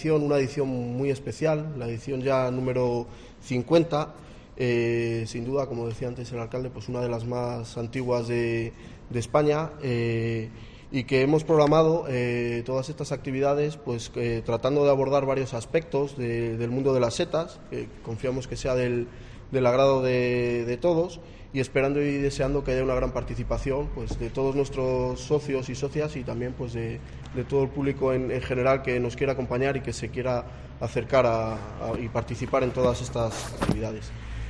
Una edición muy especial, la edición ya número 50, sin duda, como decía antes el alcalde, pues una de las más antiguas de España, y que hemos programado todas estas actividades pues tratando de abordar varios aspectos del mundo de las setas, que confiamos que sea del agrado de todos, y esperando y deseando que haya una gran participación pues de todos nuestros socios y socias, y también pues de todo el público en general que nos quiera acompañar y que se quiera acercar y participar en todas estas actividades.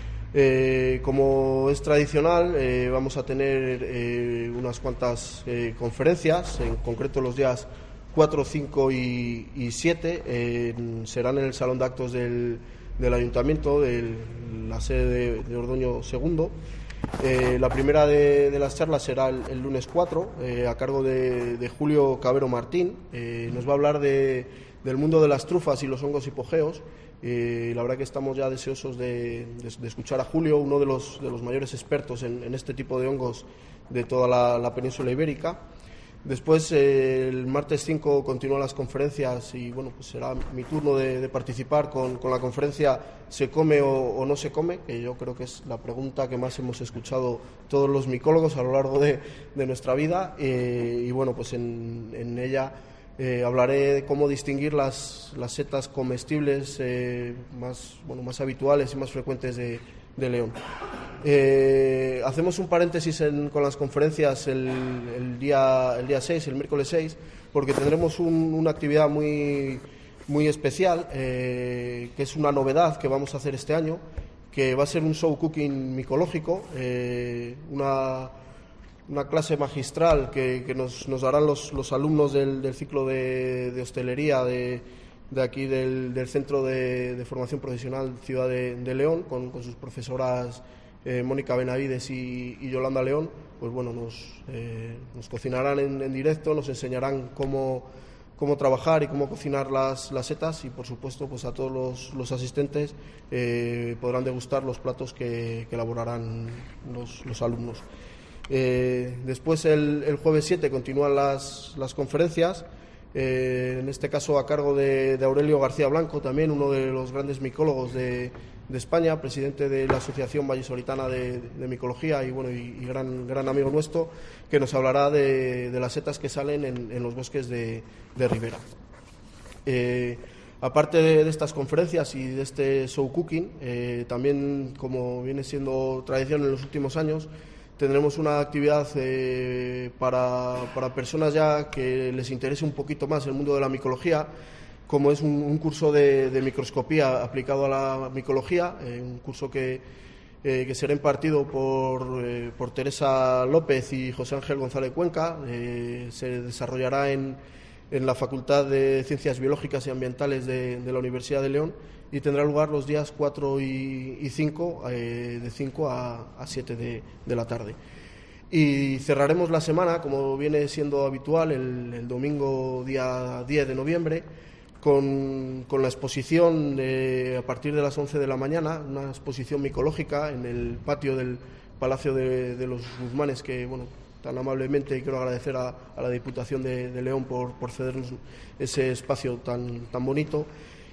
Como es tradicional, vamos a tener unas cuantas conferencias, en concreto los días 4, 5 y 7 serán en el Salón de Actos del Ayuntamiento, de la sede de Ordoño II. La primera de las charlas será el lunes 4, a cargo de Julio Cabero Martín. Nos va a hablar del mundo de las trufas y los hongos hipogeos. La verdad que estamos ya deseosos de escuchar a Julio, uno de los mayores expertos en este tipo de hongos de toda la península ibérica. Después, el martes 5 continúan las conferencias y bueno, pues será mi turno de participar con la conferencia ¿se come o no se come?, que yo creo que es la pregunta que más hemos escuchado todos los micólogos a lo largo de nuestra vida, y bueno, pues en ella hablaré de cómo distinguir las setas comestibles más habituales y más frecuentes de León. Hacemos un paréntesis con las conferencias el día 6, el miércoles 6, porque tendremos una actividad muy especial, que es una novedad que vamos a hacer este año, que va a ser un show cooking micológico, una clase magistral que nos darán los alumnos del ciclo de hostelería de aquí del Centro de Formación Profesional Ciudad de León, con sus profesoras Mónica Benavides y Yolanda León. Pues bueno, nos cocinarán en directo, nos enseñarán cómo trabajar y cómo cocinar las setas, y por supuesto pues a todos los asistentes podrán degustar los platos que elaborarán los alumnos. Después el jueves 7 continúan las conferencias, en este caso a cargo de Aurelio García Blanco, también uno de los grandes micólogos de España, presidente de la Asociación Vallisoletana de Micología y gran amigo nuestro, que nos hablará de las setas que salen en los bosques de Ribera. Aparte de estas conferencias y de este show cooking, también, como viene siendo tradición en los últimos años, tendremos una actividad para personas ya que les interese un poquito más el mundo de la micología, como es un curso de microscopía aplicado a la micología, un curso que será impartido por Teresa López y José Ángel González Cuenca. Se desarrollará en la Facultad de Ciencias Biológicas y Ambientales de la Universidad de León, y tendrá lugar los días 4 y 5, de 5 a 7 de la tarde. Y cerraremos la semana, como viene siendo habitual, el domingo día 10 de noviembre, con la exposición a partir de las 11 de la mañana, una exposición micológica en el patio del Palacio de los Guzmanes, que bueno, tan amablemente quiero agradecer a la Diputación de León por cedernos ese espacio tan bonito.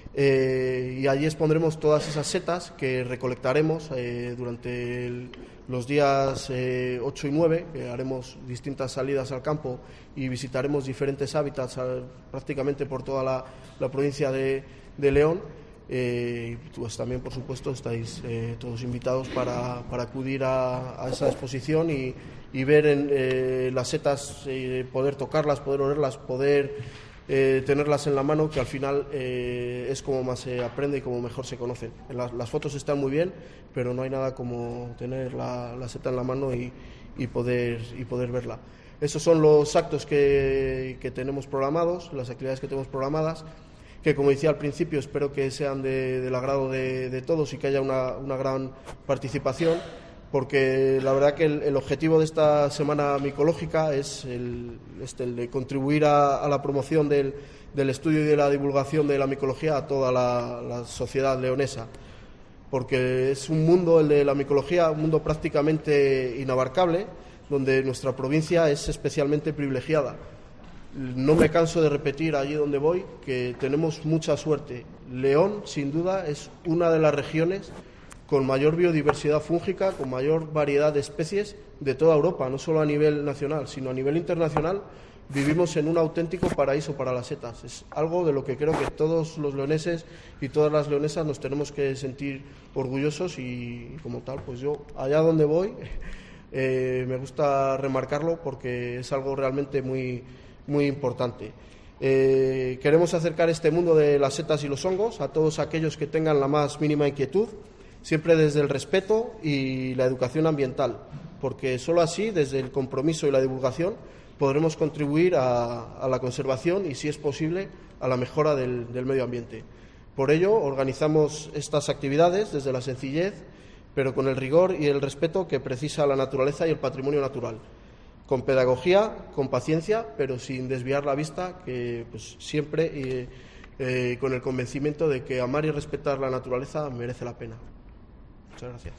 Y allí expondremos todas esas setas que recolectaremos durante los días 8 y 9, que haremos distintas salidas al campo y visitaremos diferentes hábitats prácticamente por toda la provincia de León. Pues también, por supuesto, estáis todos invitados para acudir a esa exposición y ver las setas, poder tocarlas, poder olerlas, poder tenerlas en la mano, que al final es como más se aprende y como mejor se conocen. Las fotos están muy bien, pero no hay nada como tener la seta en la mano y poder verla. Esos son los actos que tenemos programados, las actividades que tenemos programadas, que, como decía al principio, espero que sean del agrado de todos y que haya una gran participación, porque la verdad que el objetivo de esta semana micológica es el de contribuir a la promoción del estudio y de la divulgación de la micología a toda la sociedad leonesa, porque es un mundo, el de la micología, un mundo prácticamente inabarcable, donde nuestra provincia es especialmente privilegiada, no me canso de repetir allí donde voy que tenemos mucha suerte. León, sin duda, es una de las regiones con mayor biodiversidad fúngica, con mayor variedad de especies de toda Europa, no solo a nivel nacional, sino a nivel internacional. Vivimos en un auténtico paraíso para las setas. Es algo de lo que creo que todos los leoneses y todas las leonesas nos tenemos que sentir orgullosos y, como tal, pues yo, allá donde voy, me gusta remarcarlo porque es algo realmente muy, muy importante. Queremos acercar este mundo de las setas y los hongos a todos aquellos que tengan la más mínima inquietud, siempre desde el respeto y la educación ambiental, porque solo así, desde el compromiso y la divulgación, podremos contribuir a la conservación y, si es posible, a la mejora del medio ambiente. Por ello, organizamos estas actividades desde la sencillez, pero con el rigor y el respeto que precisa la naturaleza y el patrimonio natural, con pedagogía, con paciencia, pero sin desviar la vista, que pues, siempre con el convencimiento de que amar y respetar la naturaleza merece la pena. Muchas gracias.